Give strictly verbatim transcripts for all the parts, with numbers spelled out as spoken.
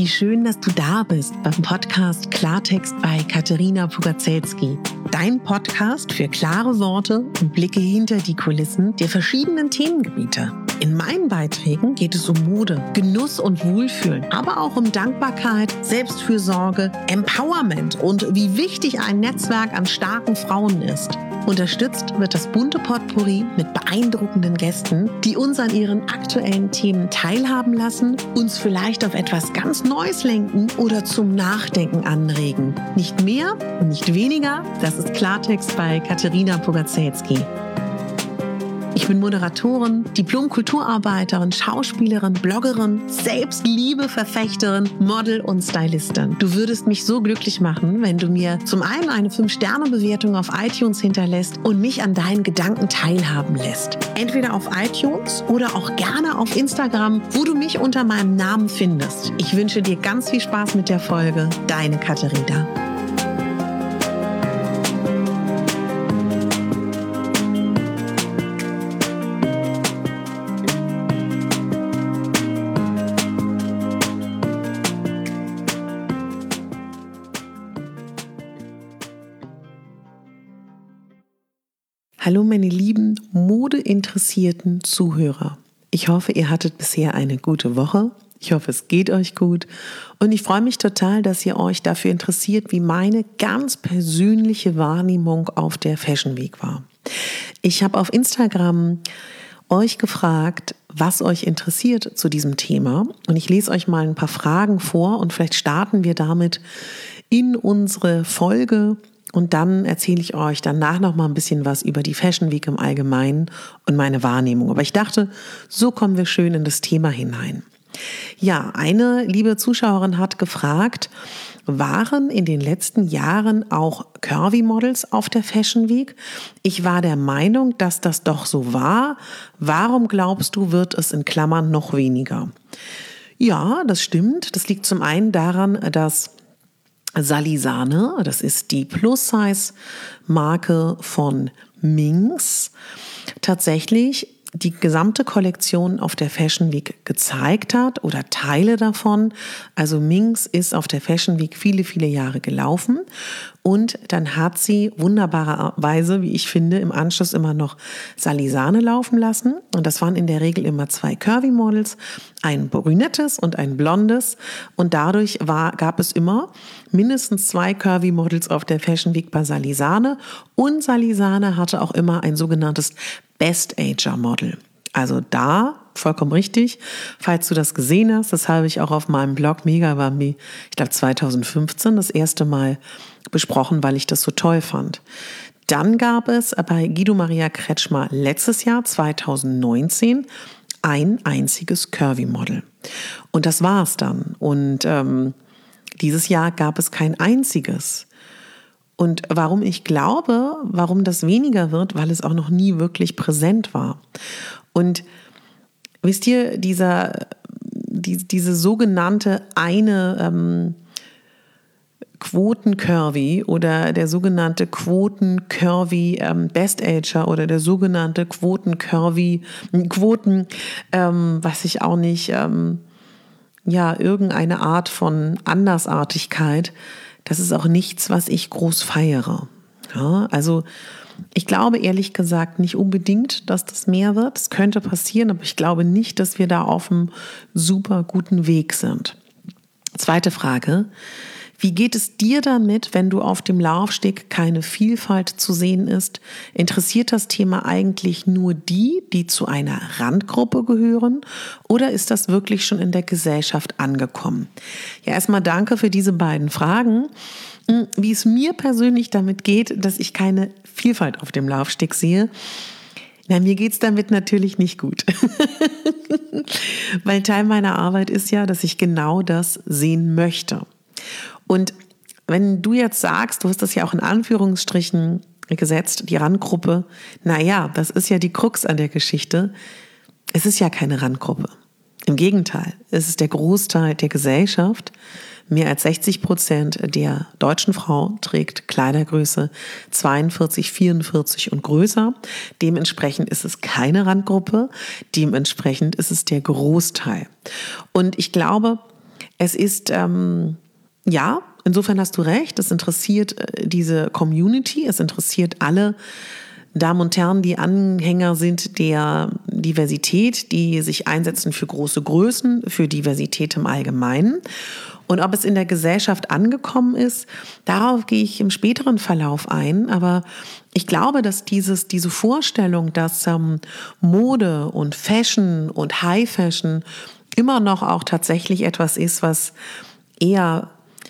Wie schön, dass du da bist beim Podcast Klartext bei Katerina Pugacelski. Dein Podcast für klare Worte und Blicke hinter die Kulissen der verschiedenen Themengebiete. In meinen Beiträgen geht es um Mode, Genuss und Wohlfühlen, aber auch um Dankbarkeit, Selbstfürsorge, Empowerment und wie wichtig ein Netzwerk an starken Frauen ist. Unterstützt wird das bunte Potpourri mit beeindruckenden Gästen, die uns an ihren aktuellen Themen teilhaben lassen, uns vielleicht auf etwas ganz Neues lenken oder zum Nachdenken anregen. Nicht mehr und nicht weniger, das ist Klartext bei Katerina Pugacelski. Ich bin Moderatorin, Diplom-Kulturarbeiterin, Schauspielerin, Bloggerin, Selbstliebe-Verfechterin, Model und Stylistin. Du würdest mich so glücklich machen, wenn du mir zum einen eine fünf Sterne Bewertung auf iTunes hinterlässt und mich an deinen Gedanken teilhaben lässt. Entweder auf iTunes oder auch gerne auf Instagram, wo du mich unter meinem Namen findest. Ich wünsche dir ganz viel Spaß mit der Folge. Deine Katerina. Hallo meine lieben modeinteressierten Zuhörer. Ich hoffe, ihr hattet bisher eine gute Woche. Ich hoffe, es geht euch gut. Und ich freue mich total, dass ihr euch dafür interessiert, wie meine ganz persönliche Wahrnehmung auf der Fashion Week war. Ich habe auf Instagram euch gefragt, was euch interessiert zu diesem Thema. Und ich lese euch mal ein paar Fragen vor und vielleicht starten wir damit in unsere Folge. Und dann erzähle ich euch danach noch mal ein bisschen was über die Fashion Week im Allgemeinen und meine Wahrnehmung. Aber ich dachte, so kommen wir schön in das Thema hinein. Ja, eine liebe Zuschauerin hat gefragt, waren in den letzten Jahren auch Curvy-Models auf der Fashion Week? Ich war der Meinung, dass das doch so war. Warum glaubst du, wird es in Klammern noch weniger? Ja, das stimmt. Das liegt zum einen daran, dass Salisane, das ist die Plus-Size-Marke von Minx, tatsächlich die gesamte Kollektion auf der Fashion Week gezeigt hat oder Teile davon. Also Minx ist auf der Fashion Week viele, viele Jahre gelaufen und dann hat sie wunderbarerweise, wie ich finde, im Anschluss immer noch Salisane laufen lassen. Und das waren in der Regel immer zwei Curvy-Models, ein brünettes und ein blondes. Und dadurch war, gab es immer mindestens zwei Curvy-Models auf der Fashion Week bei Salisane. Und Salisane hatte auch immer ein sogenanntes Best-Ager-Model. Also da, vollkommen richtig, falls du das gesehen hast, das habe ich auch auf meinem Blog Mega Bambi, ich glaube zwanzig fünfzehn, das erste Mal besprochen, weil ich das so toll fand. Dann gab es bei Guido Maria Kretschmer letztes Jahr, zwanzig neunzehn, ein einziges Curvy-Model. Und das war es dann. Und ähm, dieses Jahr gab es kein einziges. Und warum ich glaube, warum das weniger wird, weil es auch noch nie wirklich präsent war. Und wisst ihr, dieser, die, diese sogenannte eine ähm, Quoten-Curvy oder der sogenannte Quoten-Curvy ähm, Best-Ager oder der sogenannte Quoten-Curvy, Quoten, ähm, weiß ich auch nicht, ähm, ja, irgendeine Art von Andersartigkeit, das ist auch nichts, was ich groß feiere. Ja, also ich glaube ehrlich gesagt nicht unbedingt, dass das mehr wird. Es könnte passieren, aber ich glaube nicht, dass wir da auf einem super guten Weg sind. Zweite Frage. Wie geht es dir damit, wenn du auf dem Laufsteg keine Vielfalt zu sehen ist? Interessiert das Thema eigentlich nur die, die zu einer Randgruppe gehören? Oder ist das wirklich schon in der Gesellschaft angekommen? Ja, erstmal danke für diese beiden Fragen. Wie es mir persönlich damit geht, dass ich keine Vielfalt auf dem Laufsteg sehe, na, mir geht's damit natürlich nicht gut. Weil Teil meiner Arbeit ist ja, dass ich genau das sehen möchte. Und wenn du jetzt sagst, du hast das ja auch in Anführungsstrichen gesetzt, die Randgruppe, naja, das ist ja die Krux an der Geschichte. Es ist ja keine Randgruppe. Im Gegenteil, es ist der Großteil der Gesellschaft. Mehr als sechzig Prozent der deutschen Frau trägt Kleidergröße zweiundvierzig, vierundvierzig und größer. Dementsprechend ist es keine Randgruppe. Dementsprechend ist es der Großteil. Und ich glaube, Es ist, ähm, ja, insofern hast du recht, es interessiert äh, diese Community, es interessiert alle Damen und Herren, die Anhänger sind der Diversität, die sich einsetzen für große Größen, für Diversität im Allgemeinen. Und ob es in der Gesellschaft angekommen ist, darauf gehe ich im späteren Verlauf ein. Aber ich glaube, dass dieses, diese Vorstellung, dass ähm, Mode und Fashion und High Fashion immer noch auch tatsächlich etwas ist, was eher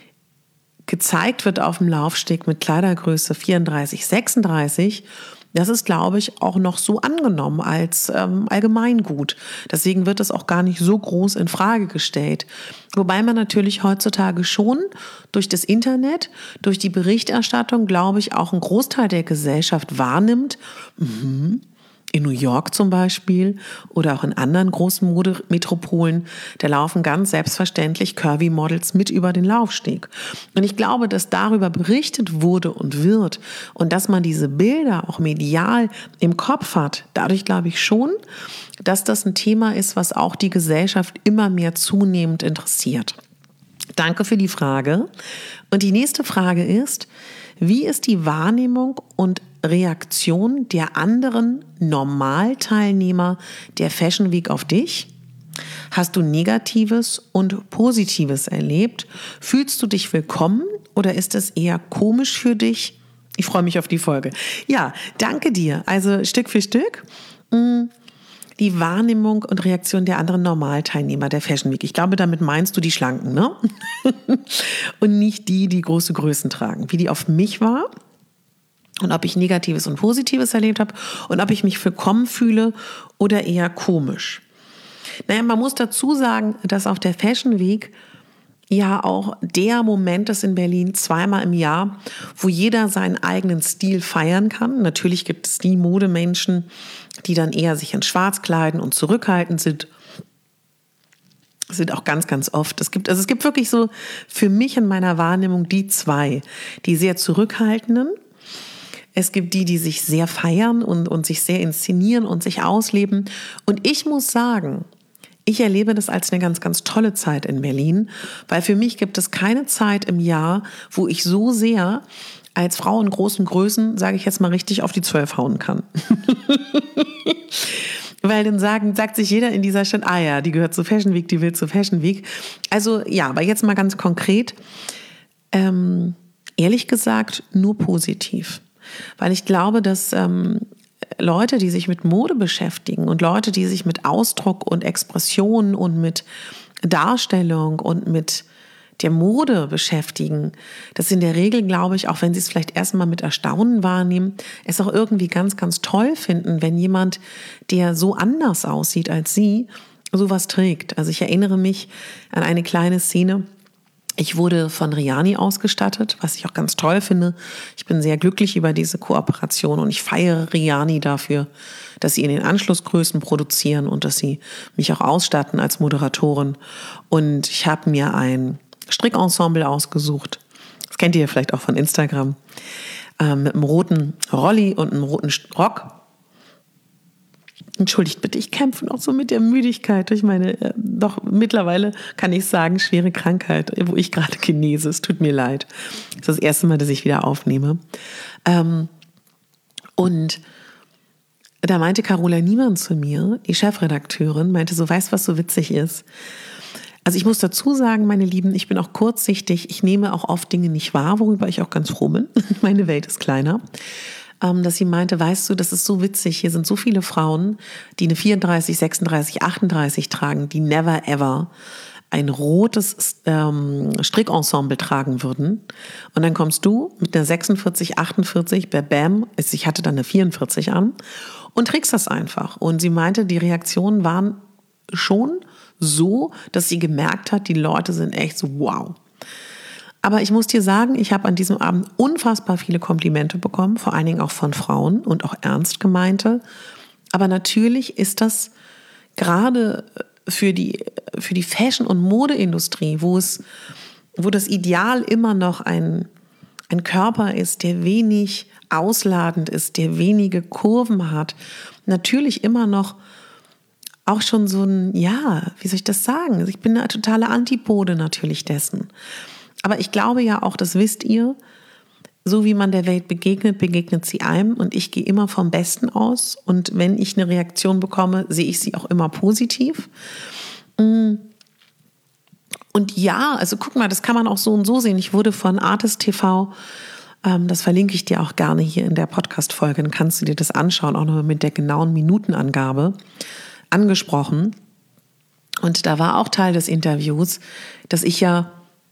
gezeigt wird auf dem Laufsteg mit Kleidergröße vierunddreißig, sechsunddreißig, das ist, glaube ich, auch noch so angenommen als ähm, Allgemeingut. Deswegen wird es auch gar nicht so groß in Frage gestellt. Wobei man natürlich heutzutage schon durch das Internet, durch die Berichterstattung, glaube ich, auch einen Großteil der Gesellschaft wahrnimmt. Mhm. In New York zum Beispiel oder auch in anderen großen Modemetropolen, da laufen ganz selbstverständlich Curvy-Models mit über den Laufsteg. Und ich glaube, dass darüber berichtet wurde und wird und dass man diese Bilder auch medial im Kopf hat, dadurch glaube ich schon, dass das ein Thema ist, was auch die Gesellschaft immer mehr zunehmend interessiert. Danke für die Frage. Und die nächste Frage ist, wie ist die Wahrnehmung und Reaktion der anderen Normalteilnehmer der Fashion Week auf dich? Hast du Negatives und Positives erlebt? Fühlst du dich willkommen oder ist es eher komisch für dich? Ich freue mich auf die Folge. Ja, danke dir. Also Stück für Stück. Die Wahrnehmung und Reaktion der anderen Normalteilnehmer der Fashion Week. Ich glaube, damit meinst du die Schlanken, ne? Und nicht die, die große Größen tragen. Wie die auf mich war und ob ich Negatives und Positives erlebt habe und ob ich mich willkommen fühle oder eher komisch. Naja, man muss dazu sagen, dass auf der Fashion Week ja auch der Moment ist in Berlin zweimal im Jahr, wo jeder seinen eigenen Stil feiern kann. Natürlich gibt es die Modemenschen, die dann eher sich in Schwarz kleiden und zurückhaltend sind. Das sind auch ganz, ganz oft. Es gibt, also es gibt wirklich so für mich in meiner Wahrnehmung die zwei, die sehr zurückhaltenden. Es gibt die, die sich sehr feiern und, und sich sehr inszenieren und sich ausleben. Und ich muss sagen, ich erlebe das als eine ganz, ganz tolle Zeit in Berlin, weil für mich gibt es keine Zeit im Jahr, wo ich so sehr als Frau in großen Größen, sage ich jetzt mal richtig, auf die Zwölf hauen kann. Weil dann sagen, sagt sich jeder in dieser Stadt, ah ja, die gehört zur Fashion Week, die will zur Fashion Week. Also ja, aber jetzt mal ganz konkret, ähm, ehrlich gesagt nur positiv. Weil ich glaube, dass ähm, Leute, die sich mit Mode beschäftigen und Leute, die sich mit Ausdruck und Expression und mit Darstellung und mit der Mode beschäftigen, das in der Regel, glaube ich, auch wenn sie es vielleicht erstmal mit Erstaunen wahrnehmen, es auch irgendwie ganz, ganz toll finden, wenn jemand, der so anders aussieht als sie, sowas trägt. Also ich erinnere mich an eine kleine Szene. Ich wurde von Rihanna ausgestattet, was ich auch ganz toll finde. Ich bin sehr glücklich über diese Kooperation und ich feiere Rihanna dafür, dass sie in den Anschlussgrößen produzieren und dass sie mich auch ausstatten als Moderatorin. Und ich habe mir ein Strickensemble ausgesucht. Das kennt ihr vielleicht auch von Instagram. Äh, mit einem roten Rolli und einem roten Rock. Entschuldigt bitte, ich kämpfe noch so mit der Müdigkeit durch meine, äh, doch mittlerweile kann ich sagen, schwere Krankheit, wo ich gerade genese. Es tut mir leid. Das ist das erste Mal, dass ich wieder aufnehme. Ähm, und da meinte Carola Niemann zu mir, die Chefredakteurin, meinte so, weißt du, was so witzig ist? Also ich muss dazu sagen, meine Lieben, ich bin auch kurzsichtig. Ich nehme auch oft Dinge nicht wahr, worüber ich auch ganz froh bin. Meine Welt ist kleiner. Dass sie meinte, weißt du, das ist so witzig, hier sind so viele Frauen, die eine vierunddreißig, sechsunddreißig, achtunddreißig tragen, die never ever ein rotes ähm, Strickensemble tragen würden. Und dann kommst du mit einer sechsundvierzig, achtundvierzig, bam, ich hatte dann eine vierundvierzig an und trägst das einfach. Und sie meinte, die Reaktionen waren schon so, dass sie gemerkt hat, die Leute sind echt so wow. Aber ich muss dir sagen, ich habe an diesem Abend unfassbar viele Komplimente bekommen, vor allen Dingen auch von Frauen und auch ernst gemeinte. Aber natürlich ist das gerade für die, für die Fashion- und Modeindustrie, wo es, wo das Ideal immer noch ein, ein Körper ist, der wenig ausladend ist, der wenige Kurven hat, natürlich immer noch auch schon so ein, ja, wie soll ich das sagen? Also ich bin eine totale Antipode natürlich dessen. Aber ich glaube ja auch, das wisst ihr, so wie man der Welt begegnet, begegnet sie einem und ich gehe immer vom Besten aus und wenn ich eine Reaktion bekomme, sehe ich sie auch immer positiv. Und ja, also guck mal, das kann man auch so und so sehen. Ich wurde von Artist T V, ähm, das verlinke ich dir auch gerne hier in der Podcast-Folge, dann kannst du dir das anschauen, auch nochmal mit der genauen Minutenangabe, angesprochen. Und da war auch Teil des Interviews, dass ich ja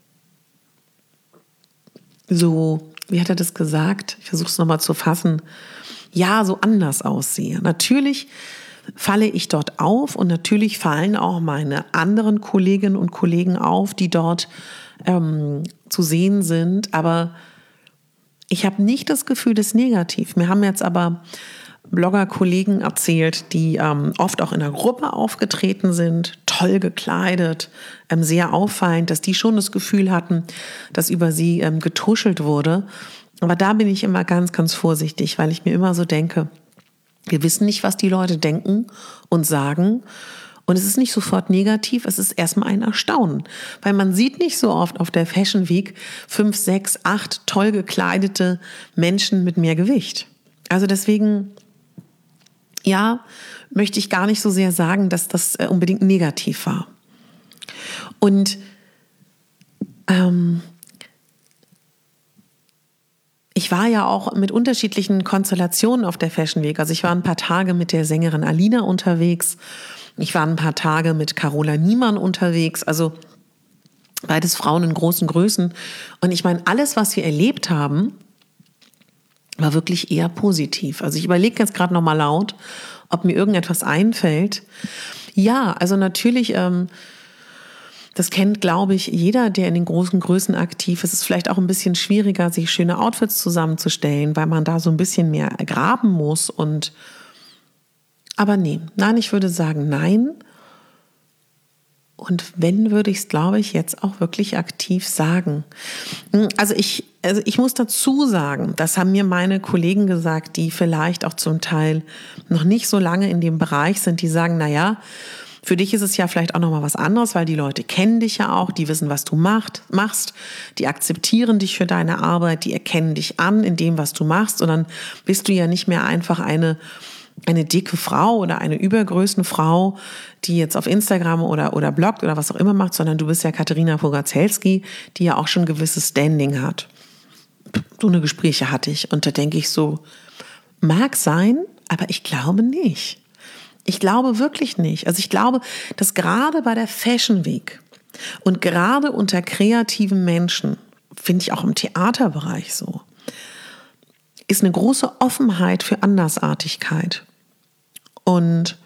so, wie hat er das gesagt? Ich versuche es nochmal zu fassen. Ja, so anders aussehe. Natürlich falle ich dort auf und natürlich fallen auch meine anderen Kolleginnen und Kollegen auf, die dort ähm, zu sehen sind. Aber ich habe nicht das Gefühl, das ist negativ. Mir haben jetzt aber Blogger-Kollegen erzählt, die ähm, oft auch in der Gruppe aufgetreten sind, toll gekleidet, ähm, sehr auffallend, dass die schon das Gefühl hatten, dass über sie ähm, getuschelt wurde. Aber da bin ich immer ganz, ganz vorsichtig, weil ich mir immer so denke, wir wissen nicht, was die Leute denken und sagen. Und es ist nicht sofort negativ, es ist erstmal ein Erstaunen. Weil man sieht nicht so oft auf der Fashion Week fünf, sechs, acht toll gekleidete Menschen mit mehr Gewicht. Also deswegen, ja, möchte ich gar nicht so sehr sagen, dass das unbedingt negativ war. Und ähm, ich war ja auch mit unterschiedlichen Konstellationen auf der Fashion Week. Also ich war ein paar Tage mit der Sängerin Alina unterwegs. Ich war ein paar Tage mit Carola Niemann unterwegs. Also beides Frauen in großen Größen. Und ich meine, alles, was wir erlebt haben, war wirklich eher positiv. Also ich überlege jetzt gerade nochmal laut, ob mir irgendetwas einfällt. Ja, also natürlich, ähm, das kennt, glaube ich, jeder, der in den großen Größen aktiv ist. Es ist vielleicht auch ein bisschen schwieriger, sich schöne Outfits zusammenzustellen, weil man da so ein bisschen mehr graben muss. Und aber nee, nein, ich würde sagen nein. Und wenn, würde ich es, glaube ich, jetzt auch wirklich aktiv sagen. Also ich, also ich muss dazu sagen, das haben mir meine Kollegen gesagt, die vielleicht auch zum Teil noch nicht so lange in dem Bereich sind, die sagen, na ja, für dich ist es ja vielleicht auch nochmal was anderes, weil die Leute kennen dich ja auch, die wissen, was du macht, machst, die akzeptieren dich für deine Arbeit, die erkennen dich an in dem, was du machst und dann bist du ja nicht mehr einfach eine eine dicke Frau oder eine Übergrößenfrau, die jetzt auf Instagram oder, oder bloggt oder was auch immer macht, sondern du bist ja Katharina Pogacelski, die ja auch schon ein gewisses Standing hat. So eine Gespräche hatte ich und da denke ich so, mag sein, aber ich glaube nicht. Ich glaube wirklich nicht. Also ich glaube, dass gerade bei der Fashion Week und gerade unter kreativen Menschen, finde ich auch im Theaterbereich so, ist eine große Offenheit für Andersartigkeit. Und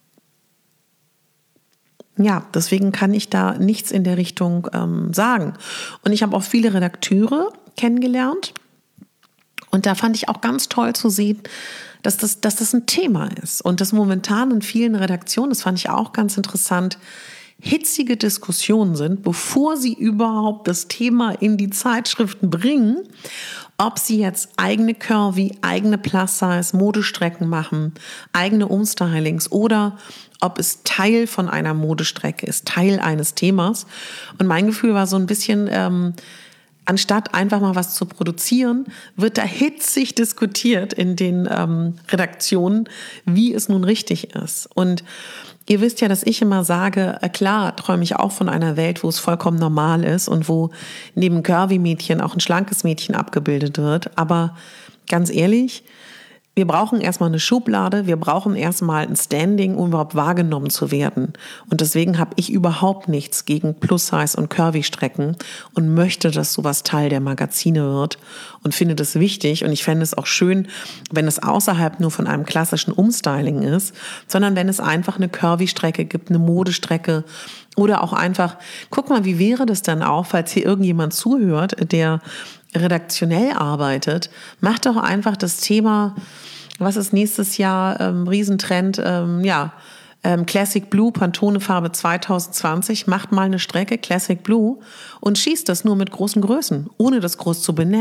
ja, deswegen kann ich da nichts in der Richtung ähm, sagen. Und ich habe auch viele Redakteure kennengelernt. Und da fand ich auch ganz toll zu sehen, dass das, dass das ein Thema ist. Und das momentan in vielen Redaktionen, das fand ich auch ganz interessant, hitzige Diskussionen sind, bevor sie überhaupt das Thema in die Zeitschriften bringen, ob sie jetzt eigene Curvy, eigene Plus-Size, Modestrecken machen, eigene Umstylings oder ob es Teil von einer Modestrecke ist, Teil eines Themas. Und mein Gefühl war so ein bisschen, ähm, anstatt einfach mal was zu produzieren, wird da hitzig diskutiert in den ähm, Redaktionen, wie es nun richtig ist. Und ihr wisst ja, dass ich immer sage, äh, klar träume ich auch von einer Welt, wo es vollkommen normal ist und wo neben Curvy-Mädchen auch ein schlankes Mädchen abgebildet wird. Aber ganz ehrlich, wir brauchen erstmal eine Schublade, wir brauchen erstmal ein Standing, um überhaupt wahrgenommen zu werden. Und deswegen habe ich überhaupt nichts gegen Plus-Size und Curvy-Strecken und möchte, dass sowas Teil der Magazine wird und finde das wichtig. Und ich fände es auch schön, wenn es außerhalb nur von einem klassischen Umstyling ist, sondern wenn es einfach eine Curvy-Strecke gibt, eine Modestrecke oder auch einfach, guck mal, wie wäre das dann auch, falls hier irgendjemand zuhört, der redaktionell arbeitet, macht doch einfach das Thema, was ist nächstes Jahr, ähm, Riesentrend, ähm, ja, ähm, Classic Blue, Pantone-Farbe zwanzig zwanzig, macht mal eine Strecke, Classic Blue, und schießt das nur mit großen Größen, ohne das groß zu benennen,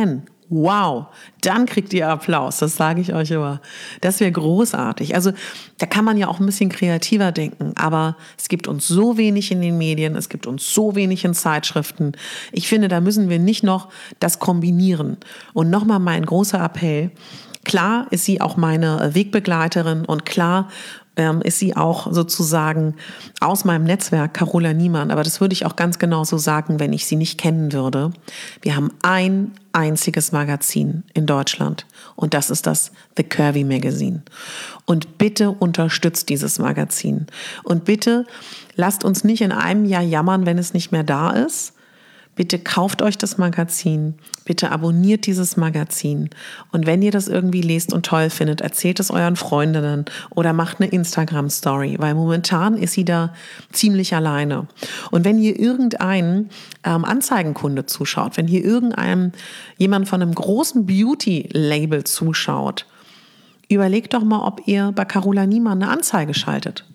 Wow, dann kriegt ihr Applaus, das sage ich euch immer. Das wäre großartig. Also da kann man ja auch ein bisschen kreativer denken, aber es gibt uns so wenig in den Medien, es gibt uns so wenig in Zeitschriften. Ich finde, da müssen wir nicht noch das kombinieren. Und nochmal mein großer Appell, klar ist sie auch meine Wegbegleiterin und klar ähm, ist sie auch sozusagen aus meinem Netzwerk, Carola Niemann. Aber das würde ich auch ganz genauso sagen, wenn ich sie nicht kennen würde. Wir haben ein einziges Magazin in Deutschland und das ist das The Curvy Magazine. Und bitte unterstützt dieses Magazin. Und bitte lasst uns nicht in einem Jahr jammern, wenn es nicht mehr da ist. Bitte kauft euch das Magazin, bitte abonniert dieses Magazin und wenn ihr das irgendwie lest und toll findet, erzählt es euren Freundinnen oder macht eine Instagram-Story, weil momentan ist sie da ziemlich alleine. Und wenn hier irgendein ähm, Anzeigenkunde zuschaut, wenn hier irgendein jemand von einem großen Beauty-Label zuschaut, überlegt doch mal, ob ihr bei Carola Niemann eine Anzeige schaltet.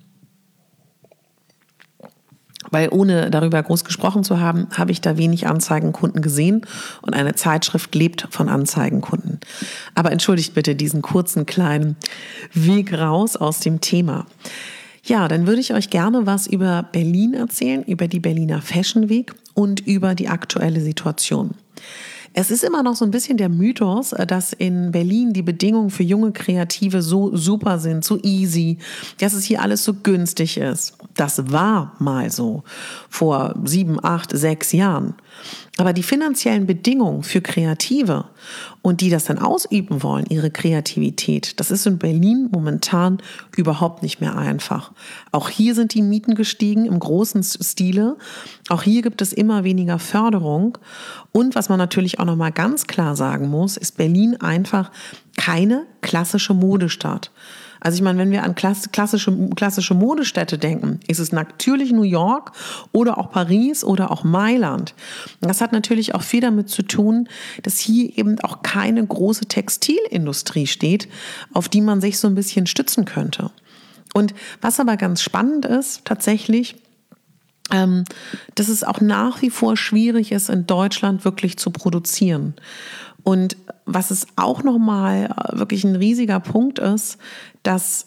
Weil ohne darüber groß gesprochen zu haben, habe ich da wenig Anzeigenkunden gesehen und eine Zeitschrift lebt von Anzeigenkunden. Aber entschuldigt bitte diesen kurzen kleinen Weg raus aus dem Thema. Ja, dann würde ich euch gerne was über Berlin erzählen, über die Berliner Fashion Week und über die aktuelle Situation. Es ist immer noch so ein bisschen der Mythos, dass in Berlin die Bedingungen für junge Kreative so super sind, so easy, dass es hier alles so günstig ist. Das war mal so vor sieben, acht, sechs Jahren. Aber die finanziellen Bedingungen für Kreative und die das dann ausüben wollen, ihre Kreativität, das ist in Berlin momentan überhaupt nicht mehr einfach. Auch hier sind die Mieten gestiegen im großen Stile. Auch hier gibt es immer weniger Förderung. Und was man natürlich auch noch mal ganz klar sagen muss, ist Berlin einfach keine klassische Modestadt. Also ich meine, wenn wir an klassische, klassische Modestädte denken, ist es natürlich New York oder auch Paris oder auch Mailand. Das hat natürlich auch viel damit zu tun, dass hier eben auch keine große Textilindustrie steht, auf die man sich so ein bisschen stützen könnte. Und was aber ganz spannend ist, tatsächlich, ähm, dass es auch nach wie vor schwierig ist, in Deutschland wirklich zu produzieren. Und was es auch nochmal wirklich ein riesiger Punkt ist, dass,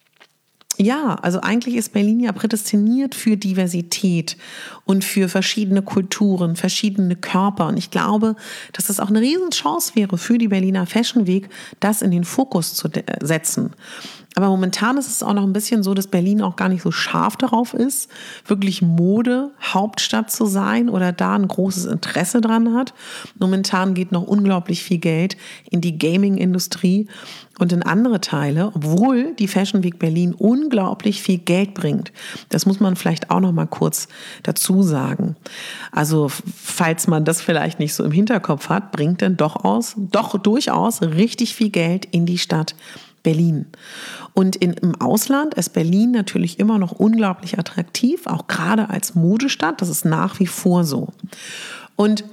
ja, also eigentlich ist Berlin ja prädestiniert für Diversität und für verschiedene Kulturen, verschiedene Körper. Und ich glaube, dass das auch eine Riesenchance wäre für die Berliner Fashion Week, das in den Fokus zu setzen. Aber momentan ist es auch noch ein bisschen so, dass Berlin auch gar nicht so scharf darauf ist, wirklich Mode-Hauptstadt zu sein oder da ein großes Interesse dran hat. Momentan geht noch unglaublich viel Geld in die Gaming-Industrie und in andere Teile, obwohl die Fashion Week Berlin unglaublich viel Geld bringt. Das muss man vielleicht auch noch mal kurz dazu sagen. Also falls man das vielleicht nicht so im Hinterkopf hat, bringt denn doch aus, doch durchaus richtig viel Geld in die Stadt Berlin. Und in, im Ausland ist Berlin natürlich immer noch unglaublich attraktiv, auch gerade als Modestadt. Das ist nach wie vor so. Und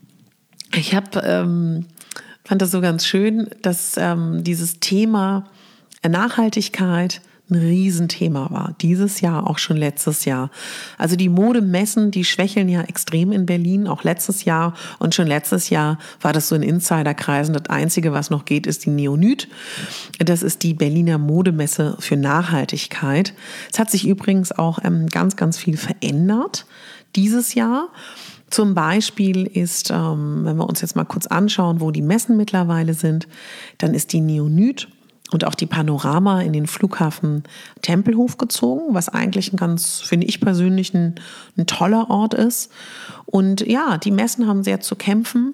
ich habe, ähm, fand das so ganz schön, dass ähm, dieses Thema Nachhaltigkeit ein Riesenthema war. Dieses Jahr, auch schon letztes Jahr. Also die Modemessen, die schwächeln ja extrem in Berlin, auch letztes Jahr. Und schon letztes Jahr war das so in Insiderkreisen. Das Einzige, was noch geht, ist die Neonyd. Das ist die Berliner Modemesse für Nachhaltigkeit. Es hat sich übrigens auch ähm, ganz, ganz viel verändert dieses Jahr. Zum Beispiel ist, ähm, wenn wir uns jetzt mal kurz anschauen, wo die Messen mittlerweile sind, dann ist die Neonyd und auch die Panorama in den Flughafen Tempelhof gezogen, was eigentlich ein ganz, finde ich persönlich, ein, ein toller Ort ist. Und ja, die Messen haben sehr zu kämpfen.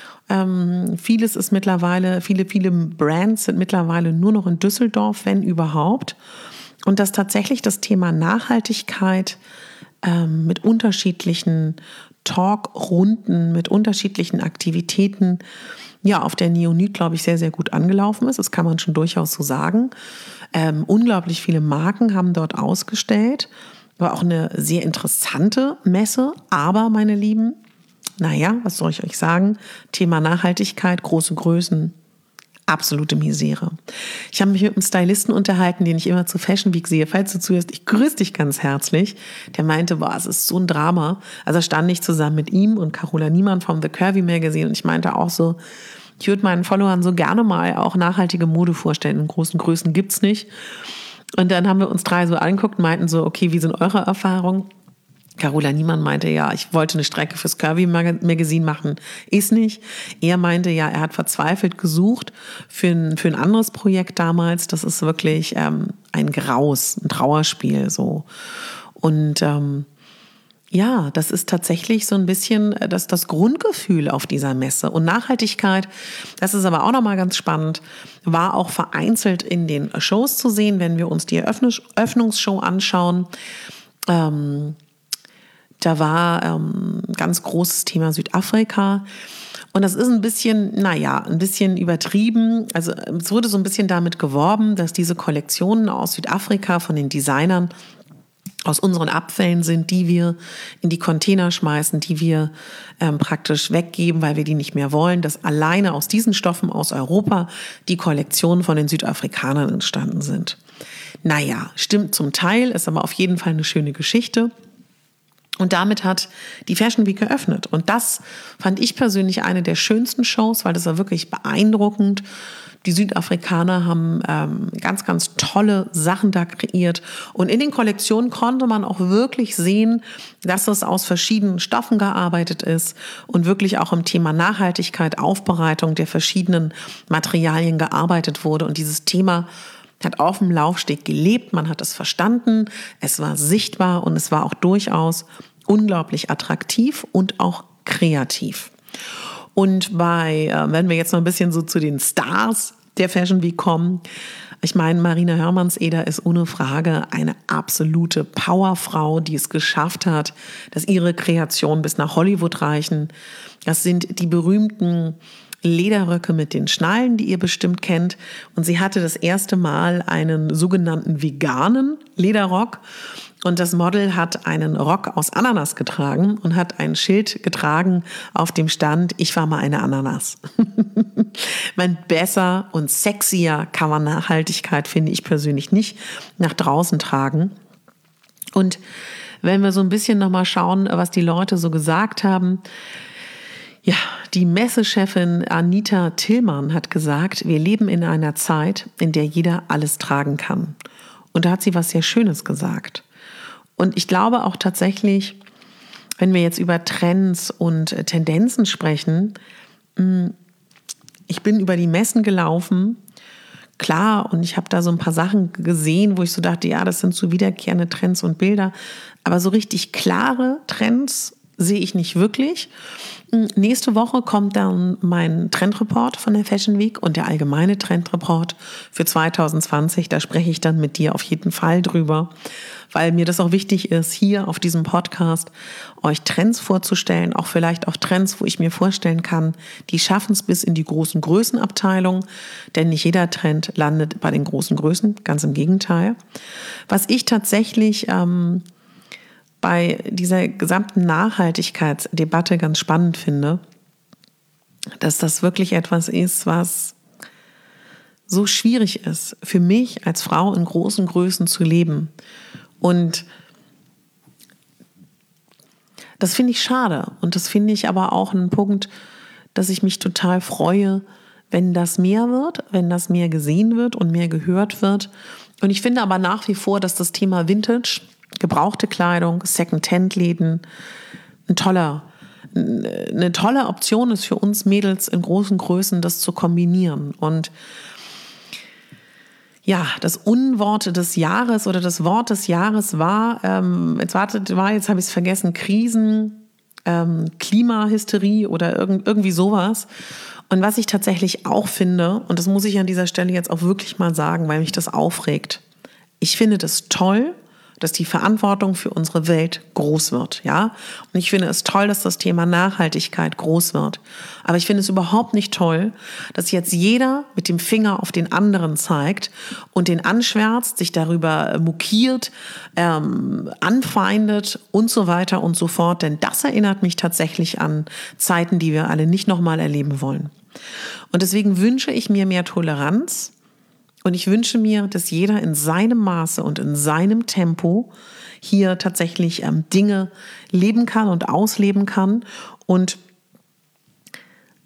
Ähm, vieles ist mittlerweile, viele, viele Brands sind mittlerweile nur noch in Düsseldorf, wenn überhaupt. Und dass tatsächlich das Thema Nachhaltigkeit ähm, mit unterschiedlichen Talkrunden, mit unterschiedlichen Aktivitäten ja, auf der Neonyd, glaube ich, sehr, sehr gut angelaufen ist. Das kann man schon durchaus so sagen. Ähm, unglaublich viele Marken haben dort ausgestellt. War auch eine sehr interessante Messe. Aber, meine Lieben, naja, was soll ich euch sagen? Thema Nachhaltigkeit, große Größen, absolute Misere. Ich habe mich mit einem Stylisten unterhalten, den ich immer zur Fashion Week sehe. Falls du zuhörst, ich grüße dich ganz herzlich. Der meinte, boah, es ist so ein Drama. Also stand ich zusammen mit ihm und Carola Niemann vom The Curvy Magazine und ich meinte auch so, Ich würde meinen Followern so gerne mal auch nachhaltige Mode vorstellen. In großen Größen gibt's nicht. Und dann haben wir uns drei so angeguckt und meinten so, okay, wie sind eure Erfahrungen? Carola Niemann meinte, ja, ich wollte eine Strecke fürs Curvy Magazine machen, ist nicht. Er meinte, ja, er hat verzweifelt gesucht für ein, für ein anderes Projekt damals. Das ist wirklich ähm, ein Graus, ein Trauerspiel so. Und ähm, ja, das ist tatsächlich so ein bisschen das, das Grundgefühl auf dieser Messe. Und Nachhaltigkeit, das ist aber auch nochmal ganz spannend, war auch vereinzelt in den Shows zu sehen, wenn wir uns die Eröffnungs- Öffnungsshow anschauen. Ähm, Da war ähm, ein ganz großes Thema Südafrika. Und das ist ein bisschen, naja, ein bisschen übertrieben. Also es wurde so ein bisschen damit geworben, dass diese Kollektionen aus Südafrika von den Designern aus unseren Abfällen sind, die wir in die Container schmeißen, die wir ähm, praktisch weggeben, weil wir die nicht mehr wollen, dass alleine aus diesen Stoffen aus Europa die Kollektionen von den Südafrikanern entstanden sind. Naja, stimmt zum Teil, ist aber auf jeden Fall eine schöne Geschichte. Und damit hat die Fashion Week geöffnet. Und das fand ich persönlich eine der schönsten Shows, weil das war wirklich beeindruckend. Die Südafrikaner haben ähm, ganz, ganz tolle Sachen da kreiert. Und in den Kollektionen konnte man auch wirklich sehen, dass es aus verschiedenen Stoffen gearbeitet ist und wirklich auch im Thema Nachhaltigkeit, Aufbereitung der verschiedenen Materialien gearbeitet wurde. Und dieses Thema hat auf dem Laufsteg gelebt, man hat es verstanden, es war sichtbar und es war auch durchaus unglaublich attraktiv und auch kreativ. Und bei, wenn wir jetzt noch ein bisschen so zu den Stars der Fashion Week kommen, ich meine, Marina Hörmannseder ist ohne Frage eine absolute Powerfrau, die es geschafft hat, dass ihre Kreationen bis nach Hollywood reichen. Das sind die berühmten Lederröcke mit den Schnallen, die ihr bestimmt kennt. Und sie hatte das erste Mal einen sogenannten veganen Lederrock. Und das Model hat einen Rock aus Ananas getragen und hat ein Schild getragen, auf dem stand, ich war mal eine Ananas. Man, besser und sexier kann man Nachhaltigkeit, finde ich persönlich, nicht nach draußen tragen. Und wenn wir so ein bisschen nochmal schauen, was die Leute so gesagt haben, ja, die Messechefin Anita Tillmann hat gesagt, wir leben in einer Zeit, in der jeder alles tragen kann. Und da hat sie was sehr Schönes gesagt. Und ich glaube auch tatsächlich, wenn wir jetzt über Trends und Tendenzen sprechen, ich bin über die Messen gelaufen, klar, und ich habe da so ein paar Sachen gesehen, wo ich so dachte, ja, das sind so wiederkehrende Trends und Bilder, aber so richtig klare Trends sehe ich nicht wirklich. Nächste Woche kommt dann mein Trendreport von der Fashion Week und der allgemeine Trendreport für zwanzig zwanzig. Da spreche ich dann mit dir auf jeden Fall drüber, weil mir das auch wichtig ist, hier auf diesem Podcast euch Trends vorzustellen, auch vielleicht auch Trends, wo ich mir vorstellen kann, die schaffen es bis in die großen Größenabteilung, denn nicht jeder Trend landet bei den großen Größen, ganz im Gegenteil. Was ich tatsächlich ähm, bei dieser gesamten Nachhaltigkeitsdebatte ganz spannend finde, dass das wirklich etwas ist, was so schwierig ist, für mich als Frau in großen Größen zu leben. Und das finde ich schade. Und das finde ich aber auch einen Punkt, dass ich mich total freue, wenn das mehr wird, wenn das mehr gesehen wird und mehr gehört wird. Und ich finde aber nach wie vor, dass das Thema Vintage, gebrauchte Kleidung, Second-Hand-Läden ein toller, eine tolle Option ist für uns Mädels in großen Größen, das zu kombinieren. Und ja, das Unwort des Jahres oder das Wort des Jahres war, ähm, jetzt wartet, war, jetzt habe ich es vergessen, Krisen, ähm, Klimahysterie oder irgend, irgendwie sowas. Und was ich tatsächlich auch finde, und das muss ich an dieser Stelle jetzt auch wirklich mal sagen, weil mich das aufregt, ich finde das toll, dass die Verantwortung für unsere Welt groß wird, ja. Und ich finde es toll, dass das Thema Nachhaltigkeit groß wird. Aber ich finde es überhaupt nicht toll, dass jetzt jeder mit dem Finger auf den anderen zeigt und den anschwärzt, sich darüber mokiert, ähm, anfeindet und so weiter und so fort. Denn das erinnert mich tatsächlich an Zeiten, die wir alle nicht nochmal erleben wollen. Und deswegen wünsche ich mir mehr Toleranz. Und ich wünsche mir, dass jeder in seinem Maße und in seinem Tempo hier tatsächlich ähm, Dinge leben kann und ausleben kann. Und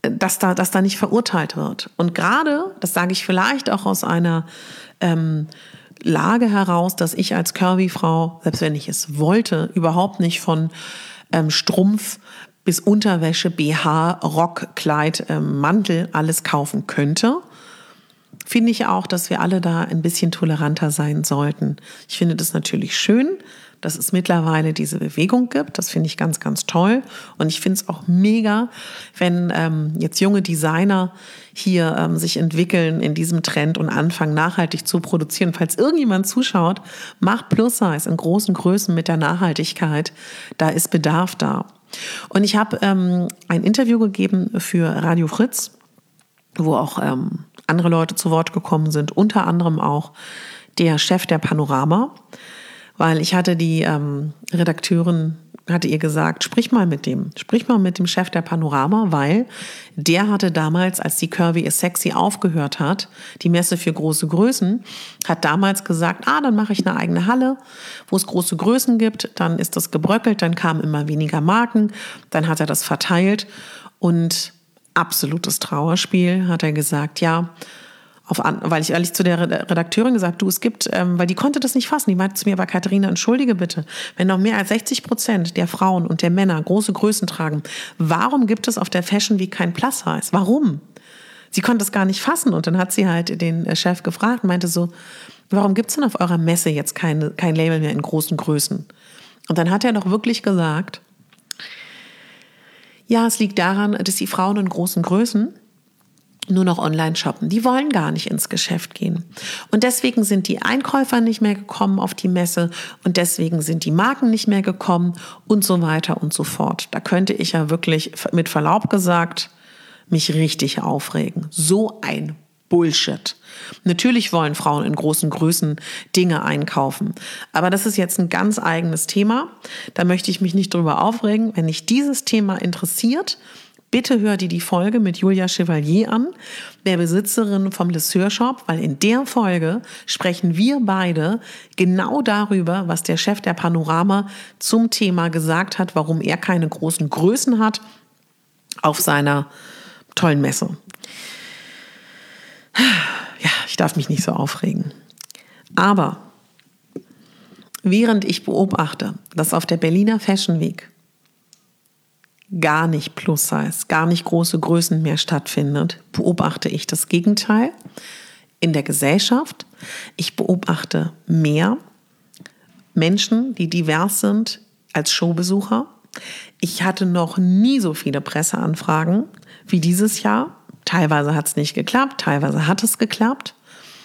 dass da, dass da nicht verurteilt wird. Und gerade, das sage ich vielleicht auch aus einer ähm, Lage heraus, dass ich als Curvy-Frau, selbst wenn ich es wollte, überhaupt nicht von ähm, Strumpf bis Unterwäsche, B H, Rock, Kleid, ähm, Mantel alles kaufen könnte, finde ich auch, dass wir alle da ein bisschen toleranter sein sollten. Ich finde das natürlich schön, dass es mittlerweile diese Bewegung gibt. Das finde ich ganz, ganz toll. Und ich finde es auch mega, wenn ähm, jetzt junge Designer hier ähm, sich entwickeln in diesem Trend und anfangen, nachhaltig zu produzieren. Falls irgendjemand zuschaut, macht Plus-Size in großen Größen mit der Nachhaltigkeit. Da ist Bedarf da. Und ich habe ähm, ein Interview gegeben für Radio Fritz, wo auch ähm, andere Leute zu Wort gekommen sind, unter anderem auch der Chef der Panorama. Weil ich hatte die ähm, Redakteurin, hatte ihr gesagt, sprich mal mit dem, sprich mal mit dem Chef der Panorama, weil der hatte damals, als die Curvy is Sexy aufgehört hat, die Messe für große Größen, hat damals gesagt, ah, dann mache ich eine eigene Halle, wo es große Größen gibt, dann ist das gebröckelt, dann kamen immer weniger Marken, dann hat er das verteilt und absolutes Trauerspiel, hat er gesagt, ja, Auf an, weil ich ehrlich zu der Redakteurin gesagt, du, es gibt, ähm, weil die konnte das nicht fassen, die meinte zu mir, aber Katharina, entschuldige bitte, wenn noch mehr als sechzig Prozent der Frauen und der Männer große Größen tragen, warum gibt es auf der Fashion Week kein Plus-Size? Warum? Sie konnte es gar nicht fassen und dann hat sie halt den Chef gefragt und meinte so, warum gibt es denn auf eurer Messe jetzt keine, kein Label mehr in großen Größen? Und dann hat er doch wirklich gesagt, ja, es liegt daran, dass die Frauen in großen Größen nur noch online shoppen. Die wollen gar nicht ins Geschäft gehen. Und deswegen sind die Einkäufer nicht mehr gekommen auf die Messe und deswegen sind die Marken nicht mehr gekommen und so weiter und so fort. Da könnte ich ja wirklich mit Verlaub gesagt mich richtig aufregen. So ein Bullshit. Natürlich wollen Frauen in großen Größen Dinge einkaufen. Aber das ist jetzt ein ganz eigenes Thema. Da möchte ich mich nicht drüber aufregen. Wenn dich dieses Thema interessiert, bitte hör dir die Folge mit Julia Chevalier an, der Besitzerin vom Lesseur Shop, weil in der Folge sprechen wir beide genau darüber, was der Chef der Panorama zum Thema gesagt hat, warum er keine großen Größen hat auf seiner tollen Messe. Ja, ich darf mich nicht so aufregen. Aber während ich beobachte, dass auf der Berliner Fashion Week gar nicht Plus-Size, gar nicht große Größen mehr stattfindet, beobachte ich das Gegenteil in der Gesellschaft. Ich beobachte mehr Menschen, die divers sind als Showbesucher. Ich hatte noch nie so viele Presseanfragen wie dieses Jahr. Teilweise hat es nicht geklappt, teilweise hat es geklappt.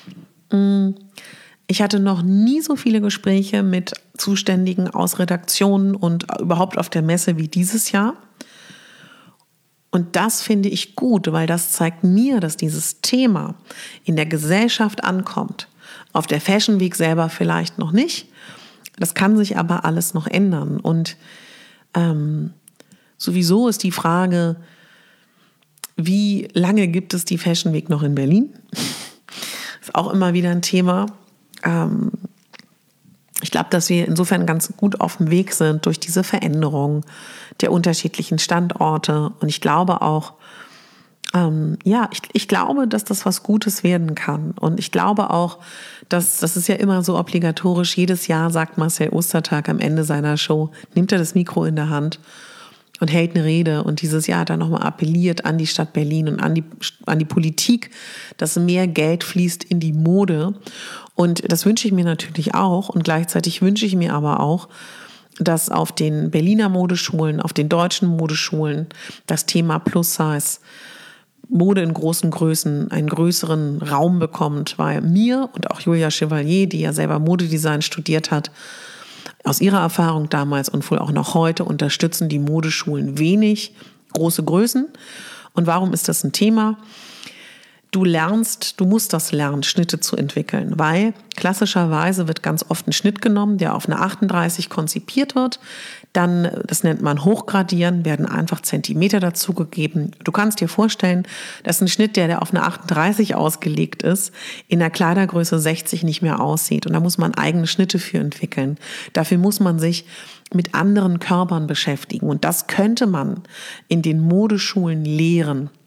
Ich hatte noch nie so viele Gespräche mit Zuständigen aus Redaktionen und überhaupt auf der Messe wie dieses Jahr. Und das finde ich gut, weil das zeigt mir, dass dieses Thema in der Gesellschaft ankommt. Auf der Fashion Week selber vielleicht noch nicht. Das kann sich aber alles noch ändern. Und ähm, sowieso ist die Frage, wie lange gibt es die Fashion Week noch in Berlin? Ist auch immer wieder ein Thema. Ähm, Ich glaube, dass wir insofern ganz gut auf dem Weg sind durch diese Veränderung der unterschiedlichen Standorte. Und ich glaube auch, ähm, ja, ich, ich glaube, dass das was Gutes werden kann. Und ich glaube auch, dass das ist ja immer so obligatorisch. Jedes Jahr sagt Marcel Ostertag am Ende seiner Show, nimmt er das Mikro in der Hand und hält eine Rede. Und dieses Jahr hat er nochmal appelliert an die Stadt Berlin und an die, an die Politik, dass mehr Geld fließt in die Mode. Und das wünsche ich mir natürlich auch. Und gleichzeitig wünsche ich mir aber auch, dass auf den Berliner Modeschulen, auf den deutschen Modeschulen das Thema Plus-Size, Mode in großen Größen einen größeren Raum bekommt. Weil mir und auch Julia Chevalier, die ja selber Modedesign studiert hat, aus ihrer Erfahrung damals und wohl auch noch heute unterstützen die Modeschulen wenig große Größen. Und warum ist das ein Thema? Du lernst, du musst das lernen, Schnitte zu entwickeln, weil klassischerweise wird ganz oft ein Schnitt genommen, der auf eine achtunddreißig konzipiert wird. Dann, das nennt man Hochgradieren, werden einfach Zentimeter dazugegeben. Du kannst dir vorstellen, dass ein Schnitt, der, der auf eine achtunddreißig ausgelegt ist, in der Kleidergröße sechzig nicht mehr aussieht. Und da muss man eigene Schnitte für entwickeln. Dafür muss man sich mit anderen Körpern beschäftigen. Und das könnte man in den Modeschulen lehren.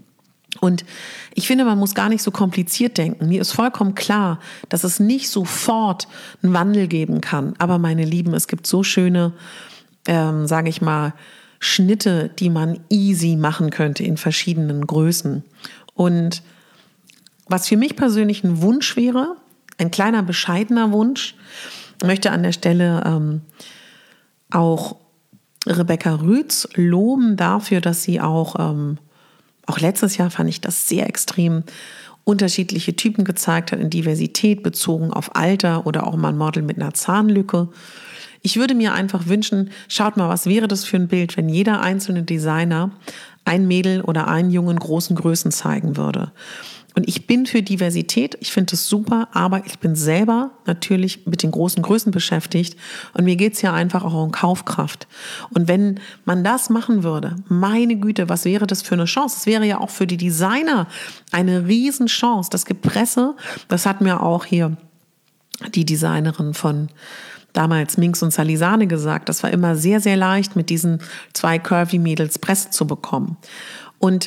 Und ich finde, man muss gar nicht so kompliziert denken. Mir ist vollkommen klar, dass es nicht sofort einen Wandel geben kann. Aber meine Lieben, es gibt so schöne, ähm, sage ich mal, Schnitte, die man easy machen könnte in verschiedenen Größen. Und was für mich persönlich ein Wunsch wäre, ein kleiner bescheidener Wunsch, ich möchte an der Stelle ähm, auch Rebecca Rütz loben dafür, dass sie auch ähm, Auch letztes Jahr fand ich das sehr extrem, unterschiedliche Typen gezeigt hat in Diversität bezogen auf Alter oder auch mal ein Model mit einer Zahnlücke. Ich würde mir einfach wünschen, schaut mal, was wäre das für ein Bild, wenn jeder einzelne Designer ein Mädel oder einen Jungen großen Größen zeigen würde. Und ich bin für Diversität, ich finde das super, aber ich bin selber natürlich mit den großen Größen beschäftigt und mir geht's ja einfach auch um Kaufkraft. Und wenn man das machen würde, meine Güte, was wäre das für eine Chance? Es wäre ja auch für die Designer eine Riesenchance. Das Gepresse, das hat mir auch hier die Designerin von damals Minx und Salisane gesagt, das war immer sehr, sehr leicht, mit diesen zwei Curvy-Mädels Presse zu bekommen. Und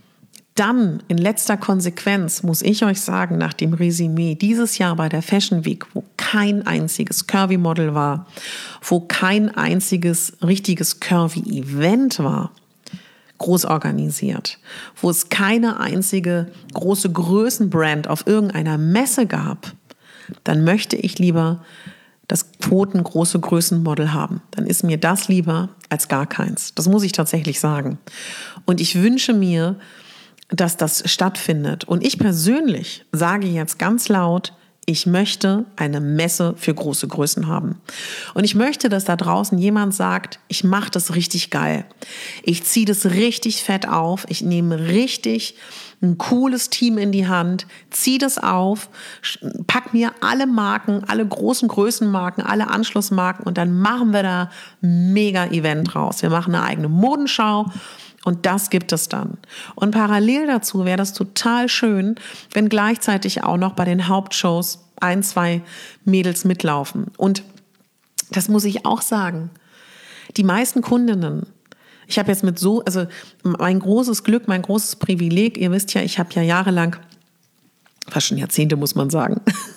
dann in letzter Konsequenz muss ich euch sagen, nach dem Resümee dieses Jahr bei der Fashion Week, wo kein einziges Curvy-Model war, wo kein einziges richtiges Curvy-Event war, groß organisiert, wo es keine einzige große Größenbrand auf irgendeiner Messe gab, dann möchte ich lieber das Quoten große Größenmodel haben. Dann ist mir das lieber als gar keins. Das muss ich tatsächlich sagen. Und ich wünsche mir, dass das stattfindet. Und ich persönlich sage jetzt ganz laut, ich möchte eine Messe für große Größen haben. Und ich möchte, dass da draußen jemand sagt, ich mache das richtig geil. Ich ziehe das richtig fett auf. Ich nehme richtig ein cooles Team in die Hand, ziehe das auf, pack mir alle Marken, alle großen Größenmarken, alle Anschlussmarken und dann machen wir da ein Mega-Event draus. Wir machen eine eigene Modenschau. Und das gibt es dann. Und parallel dazu wäre das total schön, wenn gleichzeitig auch noch bei den Hauptshows ein, zwei Mädels mitlaufen. Und das muss ich auch sagen. Die meisten Kundinnen, ich habe jetzt mit so, also mein großes Glück, mein großes Privileg, ihr wisst ja, ich habe ja jahrelang, fast schon Jahrzehnte muss man sagen,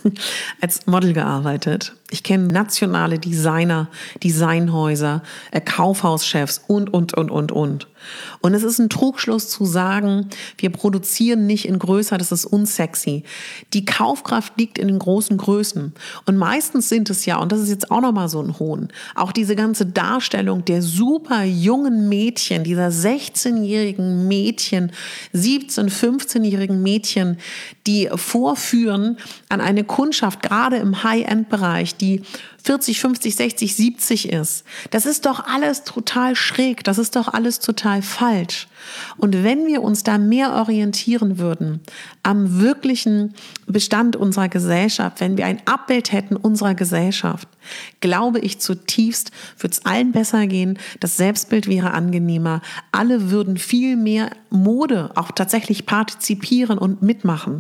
als Model gearbeitet. Ich kenne nationale Designer, Designhäuser, äh, Kaufhauschefs und, und, und, und, und. Und es ist ein Trugschluss zu sagen, wir produzieren nicht in größer, das ist unsexy. Die Kaufkraft liegt in den großen Größen. Und meistens sind es ja, und das ist jetzt auch nochmal so ein Hohn, auch diese ganze Darstellung der super jungen Mädchen, dieser sechzehnjährigen Mädchen, siebzehn-, fünfzehnjährigen Mädchen, die vorführen an eine Kundschaft, gerade im High-End-Bereich, die vierzig, fünfzig, sechzig, siebzig ist. Das ist doch alles total schräg, das ist doch alles total falsch. Und wenn wir uns da mehr orientieren würden am wirklichen Bestand unserer Gesellschaft, wenn wir ein Abbild hätten unserer Gesellschaft, glaube ich zutiefst, würde es allen besser gehen, das Selbstbild wäre angenehmer, alle würden viel mehr Mode auch tatsächlich partizipieren und mitmachen.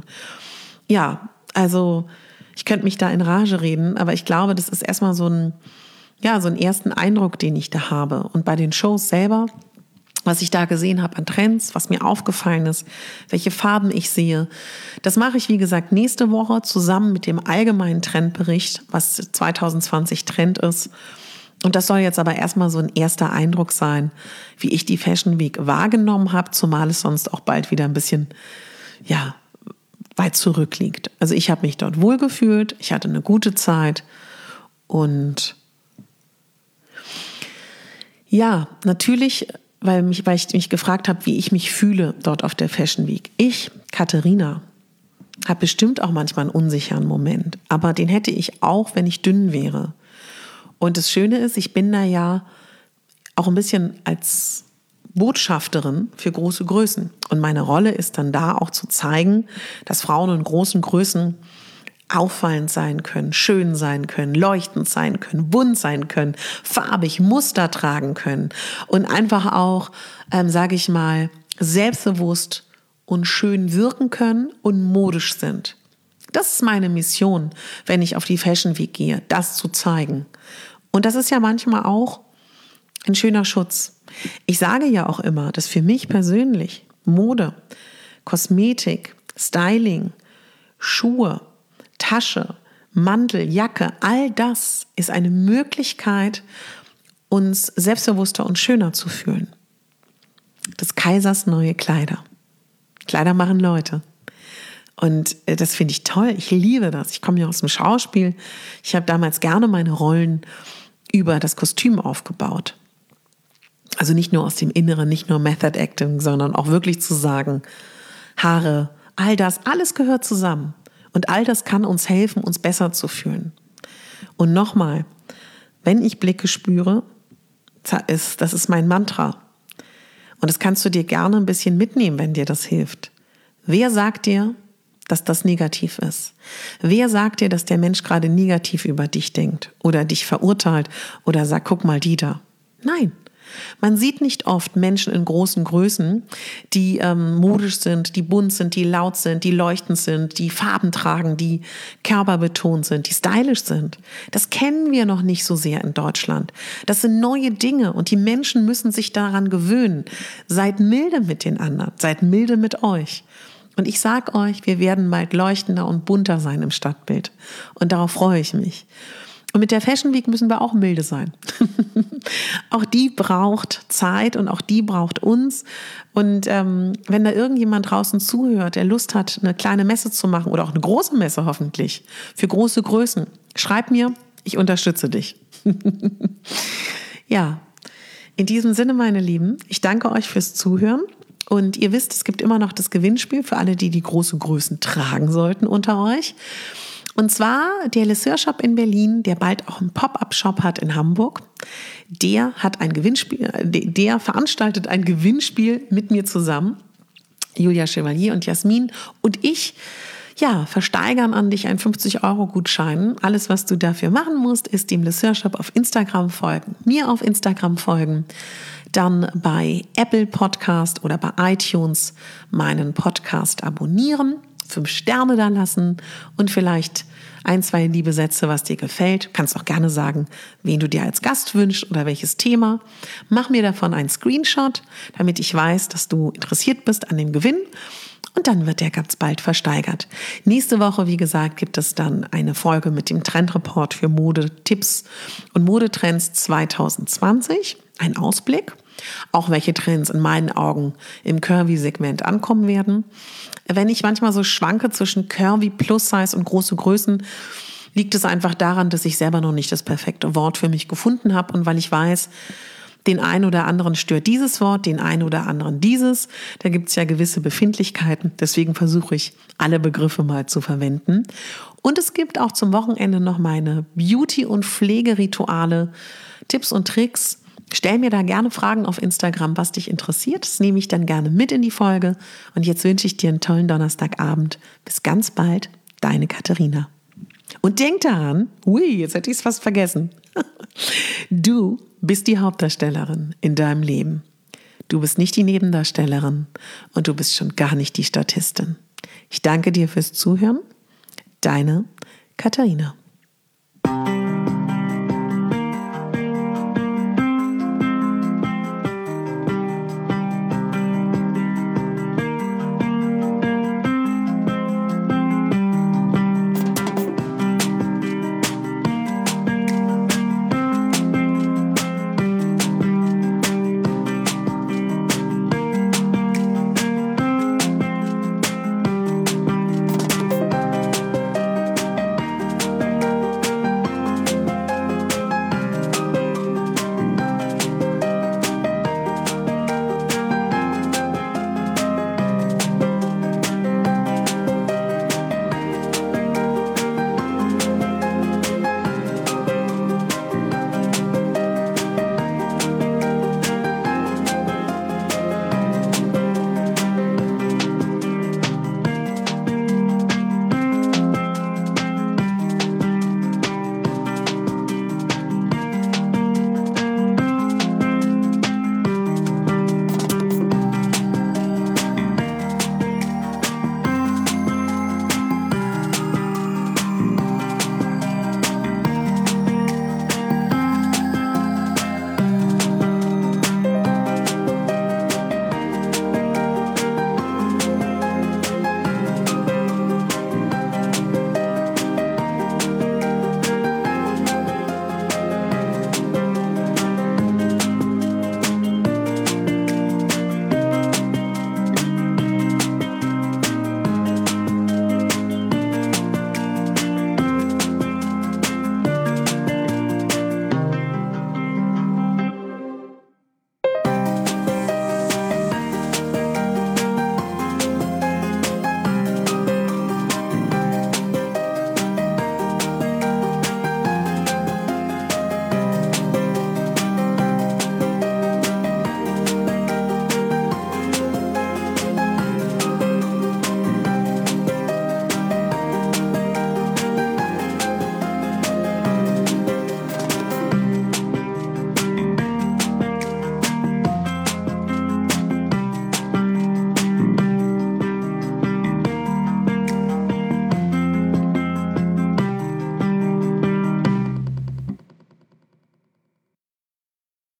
Ja, also ich könnte mich da in Rage reden, aber ich glaube, das ist erstmal so ein, ja, so einen ersten Eindruck, den ich da habe. Und bei den Shows selber, was ich da gesehen habe an Trends, was mir aufgefallen ist, welche Farben ich sehe, das mache ich, wie gesagt, nächste Woche zusammen mit dem allgemeinen Trendbericht, was zwanzig zwanzig Trend ist. Und das soll jetzt aber erstmal so ein erster Eindruck sein, wie ich die Fashion Week wahrgenommen habe, zumal es sonst auch bald wieder ein bisschen, ja, weit zurückliegt. Also ich habe mich dort wohlgefühlt, ich hatte eine gute Zeit und ja, natürlich, weil, mich, weil ich mich gefragt habe, wie ich mich fühle dort auf der Fashion Week. Ich, Katharina, habe bestimmt auch manchmal einen unsicheren Moment, aber den hätte ich auch, wenn ich dünn wäre. Und das Schöne ist, ich bin da ja auch ein bisschen als Botschafterin für große Größen. Und meine Rolle ist dann da auch zu zeigen, dass Frauen in großen Größen auffallend sein können, schön sein können, leuchtend sein können, bunt sein können, farbig Muster tragen können und einfach auch, ähm, sage ich mal, selbstbewusst und schön wirken können und modisch sind. Das ist meine Mission, wenn ich auf die Fashion Week gehe, das zu zeigen. Und das ist ja manchmal auch ein schöner Schutz. Ich sage ja auch immer, dass für mich persönlich Mode Kosmetik, Styling, Schuhe, Tasche, Mantel, Jacke, all das ist eine Möglichkeit, uns selbstbewusster und schöner zu fühlen. Des Kaisers neue Kleider. Kleider machen Leute. Und das finde ich toll. Ich liebe das. Ich komme ja aus dem Schauspiel. Ich habe damals gerne meine Rollen über das Kostüm aufgebaut. Also nicht nur aus dem Inneren, nicht nur Method Acting, sondern auch wirklich zu sagen, Haare, all das, alles gehört zusammen. Und all das kann uns helfen, uns besser zu fühlen. Und nochmal, wenn ich Blicke spüre, das ist mein Mantra. Und das kannst du dir gerne ein bisschen mitnehmen, wenn dir das hilft. Wer sagt dir, dass das negativ ist? Wer sagt dir, dass der Mensch gerade negativ über dich denkt oder dich verurteilt oder sagt, guck mal, die da? Nein. Man sieht nicht oft Menschen in großen Größen, die ähm, modisch sind, die bunt sind, die laut sind, die leuchtend sind, die Farben tragen, die körperbetont sind, die stylisch sind. Das kennen wir noch nicht so sehr in Deutschland. Das sind neue Dinge und die Menschen müssen sich daran gewöhnen. Seid milde mit den anderen, seid milde mit euch. Und ich sag euch, wir werden bald leuchtender und bunter sein im Stadtbild. Und darauf freue ich mich. Und mit der Fashion Week müssen wir auch milde sein. Auch die braucht Zeit und auch die braucht uns. Und ähm, wenn da irgendjemand draußen zuhört, der Lust hat, eine kleine Messe zu machen oder auch eine große Messe hoffentlich, für große Größen, schreib mir, ich unterstütze dich. Ja, in diesem Sinne, meine Lieben, ich danke euch fürs Zuhören. Und ihr wisst, es gibt immer noch das Gewinnspiel für alle, die die große Größen tragen sollten unter euch. Und zwar der Lesseur Shop in Berlin, der bald auch einen Pop-up-Shop hat in Hamburg. Der hat ein Gewinnspiel, der veranstaltet ein Gewinnspiel mit mir zusammen. Julia Chevalier und Jasmin und ich, ja, versteigern an dich einen fünfzig Euro Gutschein. Alles, was du dafür machen musst, ist dem Lesseur Shop auf Instagram folgen, mir auf Instagram folgen, dann bei Apple Podcast oder bei iTunes meinen Podcast abonnieren, fünf Sterne da lassen und vielleicht ein, zwei liebe Sätze, was dir gefällt. Du kannst auch gerne sagen, wen du dir als Gast wünschst oder welches Thema. Mach mir davon einen Screenshot, damit ich weiß, dass du interessiert bist an dem Gewinn. Und dann wird der ganz bald versteigert. Nächste Woche, wie gesagt, gibt es dann eine Folge mit dem Trendreport für Modetipps und Modetrends zwanzig zwanzig. Ein Ausblick. Auch welche Trends in meinen Augen im Curvy-Segment ankommen werden. Wenn ich manchmal so schwanke zwischen Curvy, Plus-Size und große Größen, liegt es einfach daran, dass ich selber noch nicht das perfekte Wort für mich gefunden habe und weil ich weiß, den einen oder anderen stört dieses Wort, den einen oder anderen dieses. Da gibt es ja gewisse Befindlichkeiten. Deswegen versuche ich, alle Begriffe mal zu verwenden. Und es gibt auch zum Wochenende noch meine Beauty- und Pflegerituale, Tipps und Tricks. Stell mir da gerne Fragen auf Instagram, was dich interessiert. Das nehme ich dann gerne mit in die Folge. Und jetzt wünsche ich dir einen tollen Donnerstagabend. Bis ganz bald, deine Katharina. Und denk daran, ui, jetzt hätte ich es fast vergessen. Du bist die Hauptdarstellerin in deinem Leben. Du bist nicht die Nebendarstellerin und du bist schon gar nicht die Statistin. Ich danke dir fürs Zuhören. Deine Katharina.